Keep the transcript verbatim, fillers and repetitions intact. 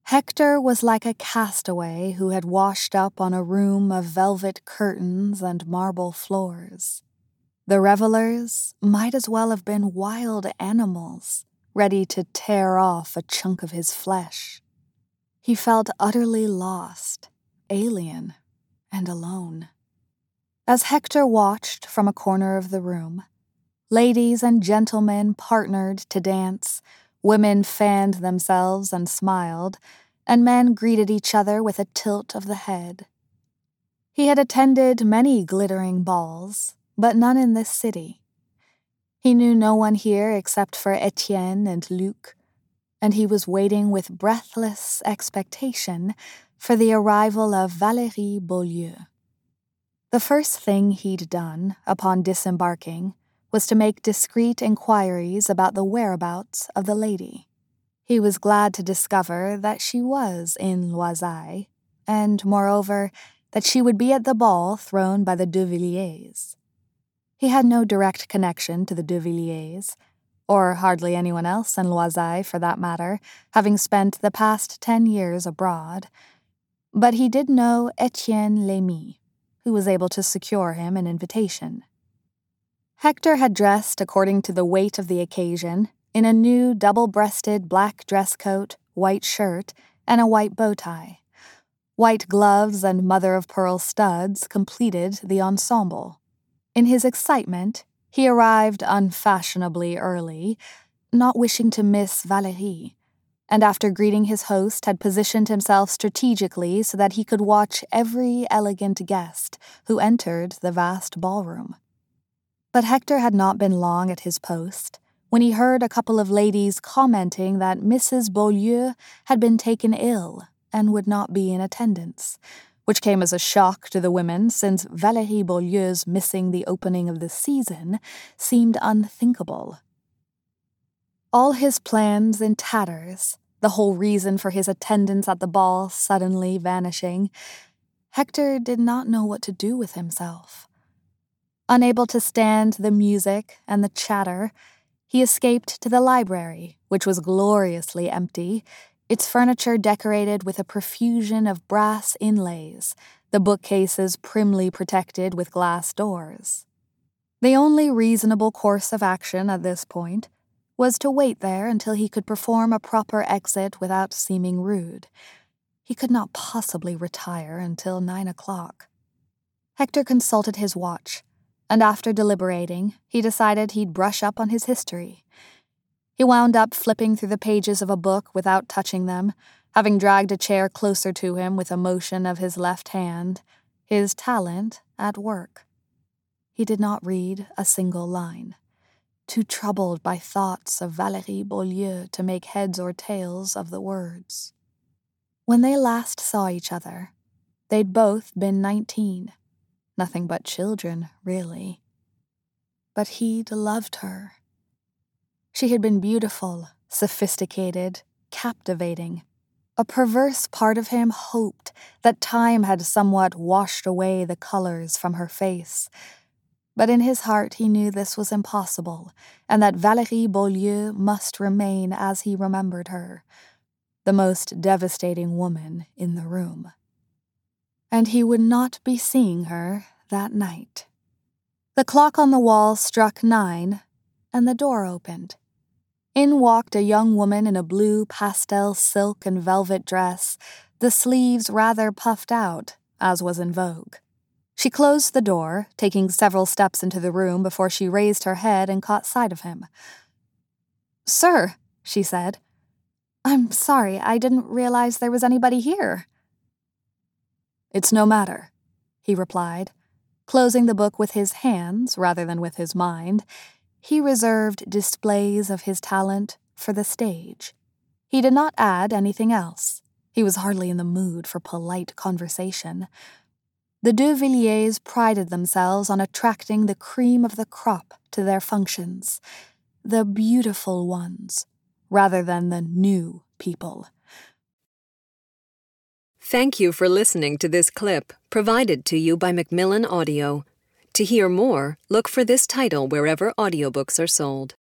Hector was like a castaway who had washed up on a room of velvet curtains and marble floors. The revelers might as well have been wild animals, ready to tear off a chunk of his flesh. He felt utterly lost, alien, and alone. As Hector watched from a corner of the room, ladies and gentlemen partnered to dance, women fanned themselves and smiled, and men greeted each other with a tilt of the head. He had attended many glittering balls, but none in this city. He knew no one here except for Etienne and Luc, and he was waiting with breathless expectation for the arrival of Valérie Beaulieu. The first thing he'd done upon disembarking was to make discreet inquiries about the whereabouts of the lady. He was glad to discover that she was in Loisailles, and, moreover, that she would be at the ball thrown by the De Villiers. He had no direct connection to the De Villiers, or hardly anyone else in Loisailles for that matter, having spent the past ten years abroad, but he did know Etienne Lémy, who was able to secure him an invitation. Hector had dressed according to the weight of the occasion, in a new double-breasted black dress coat, white shirt, and a white bow tie. White gloves and mother-of-pearl studs completed the ensemble. In his excitement, he arrived unfashionably early, not wishing to miss Valérie, and after greeting his host had positioned himself strategically so that he could watch every elegant guest who entered the vast ballroom. But Hector had not been long at his post when he heard a couple of ladies commenting that Missus Beaulieu had been taken ill and would not be in attendance, which came as a shock to the women since Valérie Beaulieu's missing the opening of the season seemed unthinkable. All his plans in tatters, the whole reason for his attendance at the ball suddenly vanishing, Hector did not know what to do with himself. Unable to stand the music and the chatter, he escaped to the library, which was gloriously empty, its furniture decorated with a profusion of brass inlays, the bookcases primly protected with glass doors. The only reasonable course of action at this point was to wait there until he could perform a proper exit without seeming rude. He could not possibly retire until nine o'clock. Hector consulted his watch, and after deliberating, he decided he'd brush up on his history. He wound up flipping through the pages of a book without touching them, having dragged a chair closer to him with a motion of his left hand, his talent at work. He did not read a single line, too troubled by thoughts of Valérie Beaulieu to make heads or tails of the words. When they last saw each other, they'd both been nineteen. Nothing but children, really. But he'd loved her. She had been beautiful, sophisticated, captivating. A perverse part of him hoped that time had somewhat washed away the colors from her face. But in his heart he knew this was impossible, and that Valérie Beaulieu must remain as he remembered her, the most devastating woman in the room. And he would not be seeing her that night. The clock on the wall struck nine, and the door opened. In walked a young woman in a blue pastel silk and velvet dress, the sleeves rather puffed out, as was in vogue. She closed the door, taking several steps into the room before she raised her head and caught sight of him. "Sir," she said, "I'm sorry, I didn't realize there was anybody here." "It's no matter," he replied. Closing the book with his hands rather than with his mind, he reserved displays of his talent for the stage. He did not add anything else. He was hardly in the mood for polite conversation. The De Villiers prided themselves on attracting the cream of the crop to their functions, the beautiful ones, rather than the new people. Thank you for listening to this clip provided to you by Macmillan Audio. To hear more, look for this title wherever audiobooks are sold.